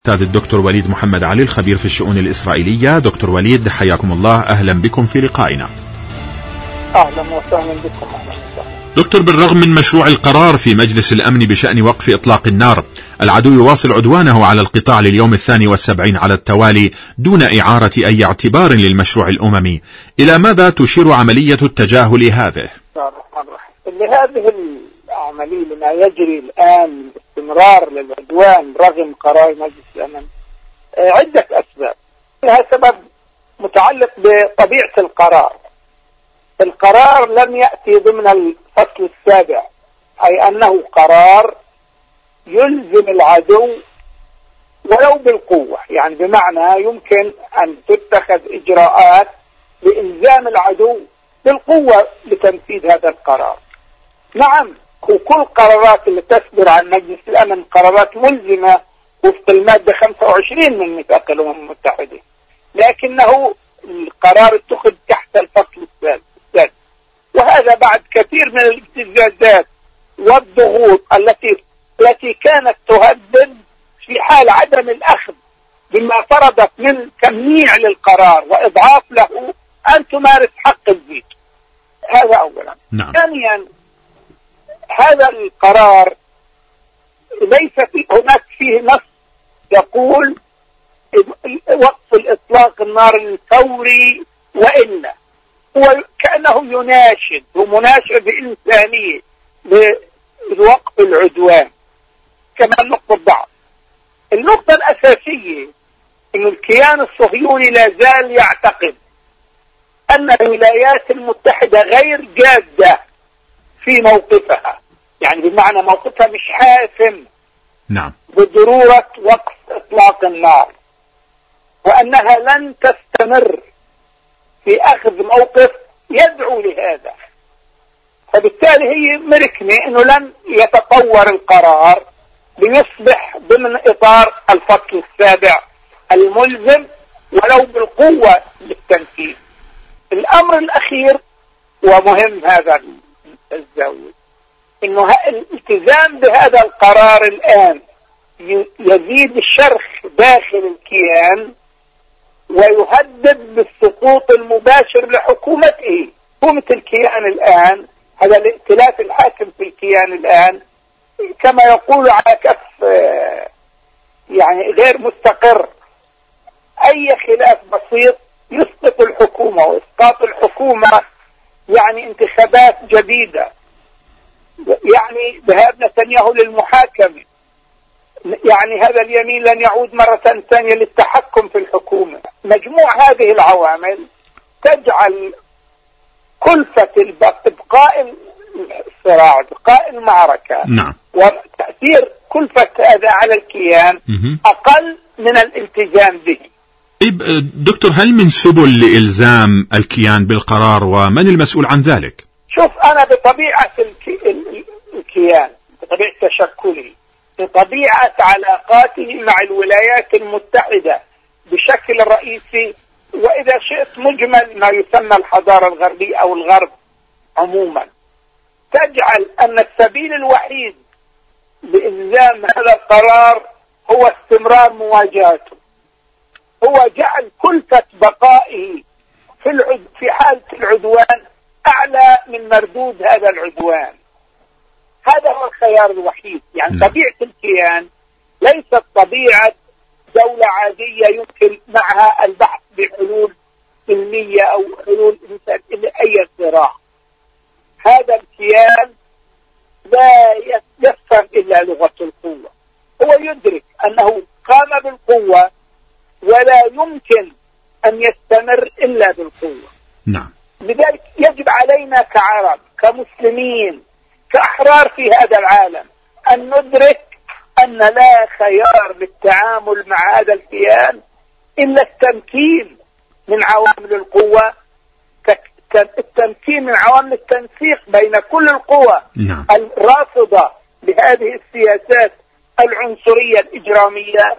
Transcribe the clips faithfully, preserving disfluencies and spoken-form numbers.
أستاذ الدكتور وليد محمد علي الخبير في الشؤون الإسرائيلية. دكتور وليد، حياكم الله، أهلا بكم في لقائنا. أهلا وسهلا بكم. دكتور، بالرغم من مشروع القرار في مجلس الأمن بشأن وقف إطلاق النار، العدو يواصل عدوانه على القطاع لليوم الثاني والسبعين على التوالي دون إعارة أي اعتبار للمشروع الأممي. إلى ماذا تشير عملية التجاهل هذه؟ لهذه العملية لما يجري الآن استمرار للعدوان رغم قرار مجلس الأمن عدة أسباب. لها سبب متعلق بطبيعة القرار. القرار لم يأتي ضمن الفصل السابع، أي أنه قرار يلزم العدو ولو بالقوة، يعني بمعنى يمكن أن تتخذ إجراءات لإلزام العدو بالقوة لتنفيذ هذا القرار. نعم، وكل قرارات اللي تصدر عن مجلس الأمن قرارات ملزمة وفق المادة خمسة وعشرين من ميثاق الأمم المتحدة، لكنه القرار اتخذ تحت الفصل السادس، وهذا بعد كثير من الابتزازات والضغوط التي التي كانت تهدد في حال عدم الأخذ بما فرضت من تمنيع للقرار وإضعاف له أن تمارس حق الفيتو. هذا أولا. نعم. ثانيا، هذا القرار ليس في هناك فيه نص يقول وقف الإطلاق النار الفوري، وإلا هو كأنه يناشد ومناشد إنسانية لوقف العدوان. كما النقطة الضعف. النقطة الأساسية إن الكيان الصهيوني لا زال يعتقد أن الولايات المتحدة غير جادة في موقفها، يعني بمعنى موقفها مش حاسم. نعم. بضرورة وقف إطلاق النار، وأنها لن تستمر في أخذ موقف يدعو لهذا. فبالتالي هي مركنة أنه لن يتطور القرار ليصبح ضمن إطار الفصل السابع الملزم ولو بالقوة للتنفيذ. الأمر الأخير ومهم هذا الزاوية، إنه الالتزام بهذا القرار الآن يزيد الشرخ داخل الكيان ويهدد بالسقوط المباشر لحكومته. حكومة الكيان الآن، هذا الائتلاف الحاكم في الكيان الآن كما يقول على كف يعني غير مستقر. أي خلاف بسيط يسقط الحكومة، وإسقاط الحكومة يعني انتخابات جديدة، يعني ذهاب نتنياهو للمحاكمة، يعني هذا اليمين لن يعود مرة ثانية للتحكم في الحكومة. مجموع هذه العوامل تجعل كلفة إبقاء الصراع، إبقاء المعركة، نعم، وتأثير كلفة هذا على الكيان أقل من الالتزام به. طيب دكتور، هل من سبل لإلزام الكيان بالقرار، ومن المسؤول عن ذلك؟ شوف، أنا بطبيعة الكيان، بطبيعة تشكله، بطبيعة علاقاته مع الولايات المتحدة بشكل رئيسي، وإذا شئت مجمل ما يسمى الحضارة الغربية أو الغرب عموما، تجعل أن السبيل الوحيد لإلزام هذا القرار هو استمرار مواجهته، هو جعل كلفة بقائه في العد... في حالة العدوان أعلى من مردود هذا العدوان. هذا هو الخيار الوحيد. يعني م. طبيعة الكيان ليست طبيعة دولة عادية يمكن معها البحث بحلول سلمية أو حلول أي صراع. هذا الكيان لا يفهم إلا لغة القوة. هو يدرك أنه قام بالقوة ولا يمكن أن يستمر إلا بالقوة. نعم. لذلك يجب علينا كعرب، كمسلمين، كأحرار في هذا العالم أن ندرك أن لا خيار للتعامل مع هذا الكيان إلا التمكين من عوامل القوة، التمكين من عوامل التنسيق بين كل القوى نعم. الرافضة لهذه السياسات العنصرية الإجرامية،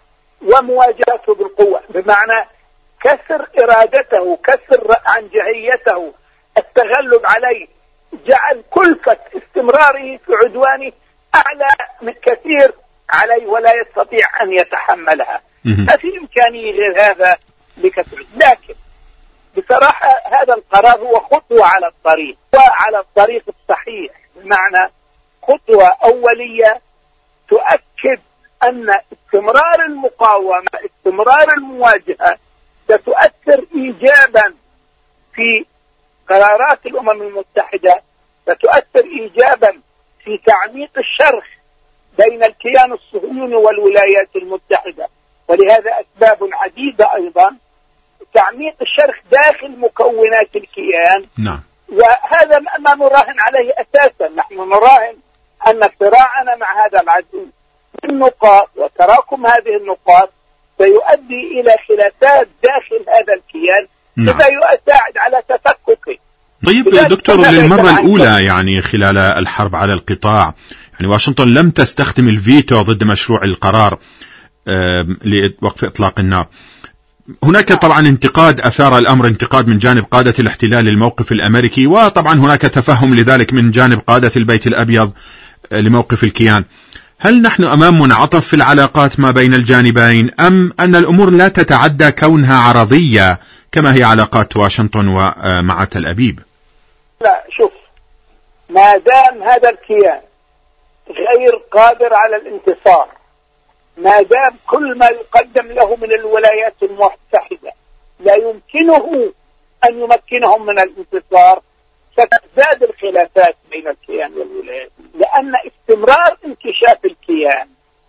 ومواجهته بالقوة، بمعنى كسر إرادته، كسر عنجهيته، التغلب عليه، جعل كلفة استمراره في عدوانه أعلى من كثير عليه ولا يستطيع أن يتحملها. ما في إمكانية غير هذا لكثرة. لكن بصراحة هذا القرار هو خطوة على الطريق وعلى الطريق الصحيح، بمعنى خطوة أولية تؤكد أن استمرار المقاومة، استمرار المواجهة ستؤثر إيجابا في قرارات الأمم المتحدة، ستؤثر إيجابا في تعميق الشرخ بين الكيان الصهيوني والولايات المتحدة. ولهذا أسباب عديدة أيضا، تعميق الشرخ داخل مكونات الكيان. نعم. وهذا ما نراهن عليه أساسا. نحن نراهن أن صراعنا مع هذا العدو النقاط وتراكم هذه النقاط سيؤدي إلى خلافات داخل هذا الكيان. نعم. بما يساعد على تفككه. طيب دكتور، للمرة الأولى يعني خلال الحرب على القطاع يعني واشنطن لم تستخدم الفيتو ضد مشروع القرار لوقف إطلاق النار. هناك طبعا انتقاد أثار الأمر انتقاد من جانب قادة الاحتلال للموقف الأمريكي، وطبعا هناك تفهم لذلك من جانب قادة البيت الأبيض لموقف الكيان. هل نحن أمام منعطف في العلاقات ما بين الجانبين، أم أن الأمور لا تتعدى كونها عرضية كما هي علاقات واشنطن ومع تل أبيب؟ لا، شوف، ما دام هذا الكيان غير قادر على الانتصار، ما دام كل ما يقدم له من الولايات المتحدة لا يمكنه أن يمكنهم من الانتصار، ستزداد الخلافات بين الكيان والولايات. لأن استمرار انكشاف الكيان،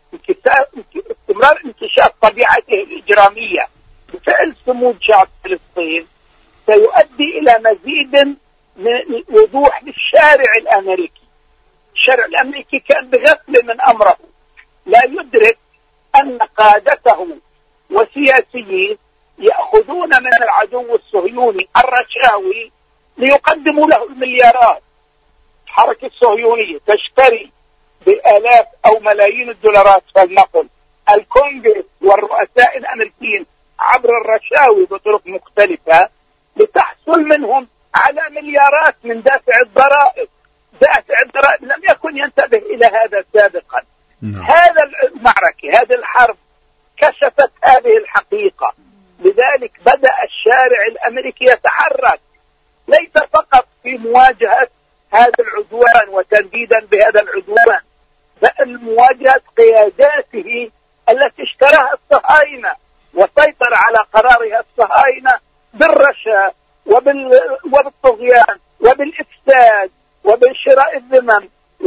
استمرار انكشاف طبيعته الإجرامية بفعل صمود شعب فلسطين سيؤدي إلى مزيد من الوضوح للشارع الأمريكي. الشارع الأمريكي كان بغفلة من أمره، لا يدرك أن قادته وسياسيين يأخذون من العدو الصهيوني الرشاوي ليقدموا له المليارات. الحركة الصهيونية تشتري بآلاف أو ملايين الدولارات فلنقل الكونغرس والرؤساء الأمريكيين عبر الرشاوي بطرق مختلفة لتحصل منهم على مليارات من دافع الضرائب. دافع الضرائب لم يكن ينتبه إلى هذا سابقا. نعم. هذا المعركة، هذه الحرب كشفت هذه الحقيقة. لذلك بدأ الشارع الأمريكي يتحرك، ليس فقط في مواجهة هذا العدوان وتنديدا بهذا العدوان، بل مواجهة قياداته التي اشتراها الصهاينة وسيطر على قرارها الصهاينة بالرشا وبالطغيان وبالإفساد وبشراء الذمم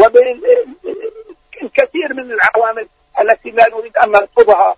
وبالكثير من العوامل التي لا نريد أن نرفضها.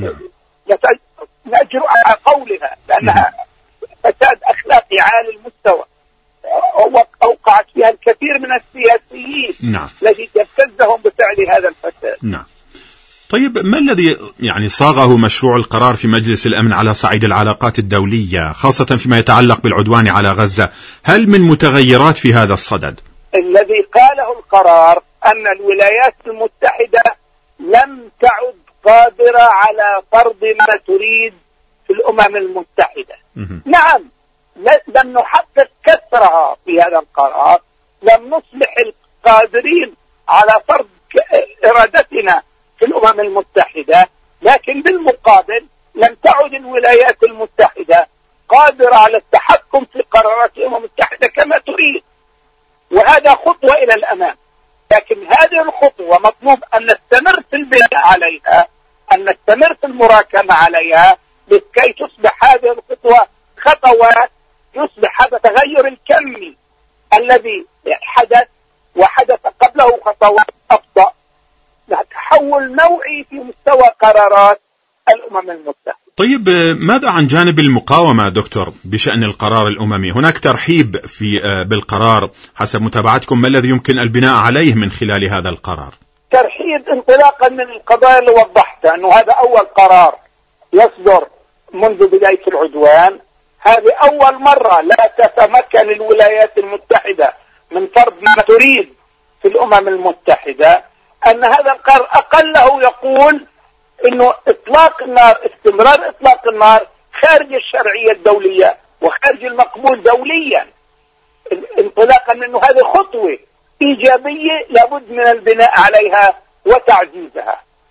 نأجر على قولها لأنها فساد أخلاقي عالي المستوى أوقعت فيها الكثير من السياسيين. نعم. الذي يبتزهم بفعل هذا الفساد. نعم. طيب ما الذي يعني صاغه مشروع القرار في مجلس الأمن على صعيد العلاقات الدولية، خاصة فيما يتعلق بالعدوان على غزة؟ هل من متغيرات في هذا الصدد؟ الذي قاله القرار أن الولايات المتحدة لم تعد قادرة على فرض ما تريد في الأمم المتحدة. م- نعم، لم نحقق كسرها في هذا القرار، لم نصبح القادرين على فرض إرادتنا في الأمم المتحدة، لكن بالمقابل لم تعد الولايات المتحدة قادرة على التحكم في قرارات الأمم المتحدة كما تريد. وهذا خطوة إلى الأمام، لكن هذه الخطوة مطلوب أن نستمر في البناء عليها، أن نستمر في المراكمة عليها لكي تصبح هذه الخطوة خطوات، يصبح هذا التغير الكمي الذي حدث وحدث قبله خطوات أبطأ، تحول نوعي في مستوى قرارات الأمم المتحدة. طيب ماذا عن جانب المقاومة دكتور بشأن القرار الأممي؟ هناك ترحيب في بالقرار حسب متابعتكم، ما الذي يمكن البناء عليه من خلال هذا القرار؟ ترحيب انطلاقا من القضايا اللي وضحتها، أنه هذا أول قرار يصدر منذ بداية العدوان. هذه أول مرة لا تتمكن الولايات المتحدة من فرض ما تريد في الأمم المتحدة. أن هذا القرار أقله يقول إنه إطلاق النار، استمرار إطلاق النار خارج الشرعية الدولية وخارج المقبول دوليا، انطلاقا منه هذه خطوة إيجابية لابد من البناء عليها وتعزيزها.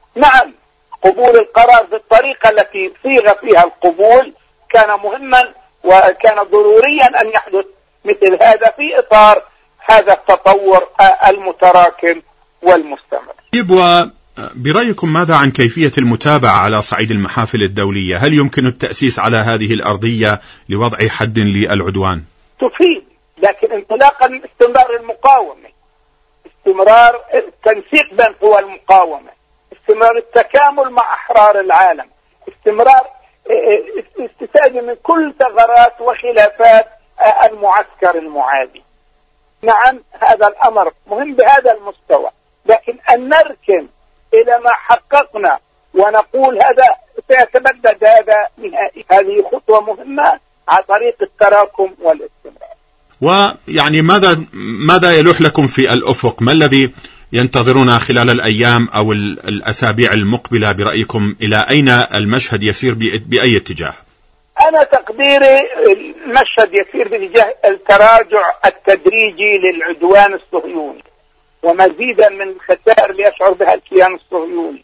نعم، قبول القرار بالطريقة التي صيغ فيها القبول كان مهما وكان ضروريا أن يحدث مثل هذا في إطار هذا التطور المتراكم والمستمر. وبرأيكم ماذا عن كيفية المتابعة على صعيد المحافل الدولية؟ هل يمكن التأسيس على هذه الأرضية لوضع حد للعدوان؟ تفيد، لكن انطلاقا من استمرار المقاومة، استمرار التنسيق بين قوى المقاومة، استمرار التكامل مع أحرار العالم، استمرار استفادة من كل ثغرات وخلافات المعسكر المعادي. نعم، هذا الأمر مهم بهذا المستوى، لكن أن نركن إلى ما حققنا ونقول هذا سيتبدد هذا نهائي، هذه خطوة مهمة على طريق التراكم والاستمرار. ويعني ماذا ماذا يلوح لكم في الأفق؟ ما الذي ينتظرون خلال الأيام أو الأسابيع المقبلة برأيكم؟ إلى أين المشهد يسير بأي اتجاه؟ أنا تقديري المشهد يسير باتجاه التراجع التدريجي للعدوان الصهيوني ومزيدا من الخسائر اللي يشعر بها الكيان الصهيوني.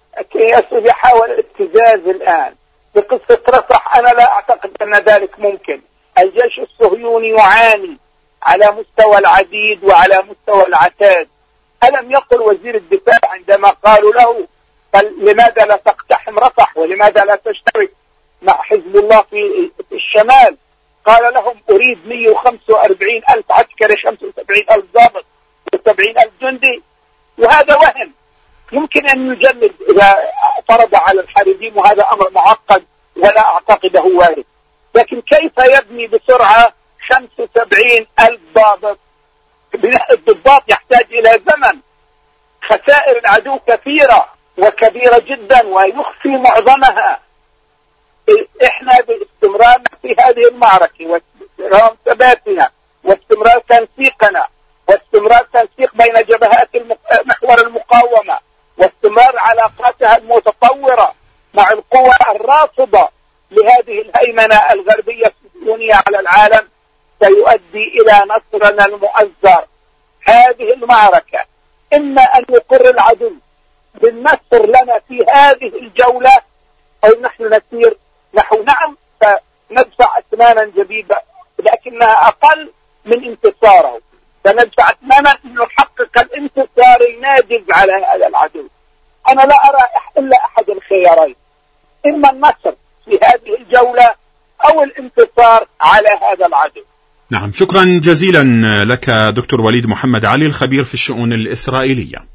يحاول الابتزاز الآن بقصة رفح. أنا لا أعتقد أن ذلك ممكن. الجيش الصهيوني يعاني على مستوى العديد وعلى مستوى العتاد. ألم يقل وزير الدفاع عندما قالوا له لماذا لا تقتحم رفح ولماذا لا تشترك مع حزب الله في الشمال؟ قال لهم أريد مئة وخمسة وأربعين ألف عسكري، خمسة وسبعين ألف ضابط وسبعين ألف جندي، وهذا وهم يمكن أن يجلد إذا فرض على الحاربين، وهذا أمر معقد ولا أعتقده وارد. لكن كيف يبني بسرعة خمسة وسبعين ألف ضابط؟ بناء الضباط يحتاج إلى زمن. خسائر العدو كثيرة وكبيرة جدا ويخفي معظمها. إحنا باستمرارنا في هذه المعركة واستمرار ثباتنا واستمرار تنسيقنا واستمرار تنسيق بين جبهات محور المقاومة واستمرار علاقاتها المتطورة مع القوى الرافضة لهذه الهيمنة الغربية الصهيونية على العالم سيؤدي إلى نصرنا المؤزر. هذه المعركة إما أن يقر العدو بالنصر لنا في هذه الجولة أو نحن نسير نحو نعم فندفع أثمانا جديدة لكنها أقل من انتصاره، فندفع أثمانا أن نحقق الانتصار الناجز على هذا العدو. أنا لا أرى إلا أحد الخيارين، إما النصر في هذه الجولة أو الانتصار على هذا العدو. نعم، شكرا جزيلا لك دكتور وليد محمد علي، الخبير في الشؤون الإسرائيلية.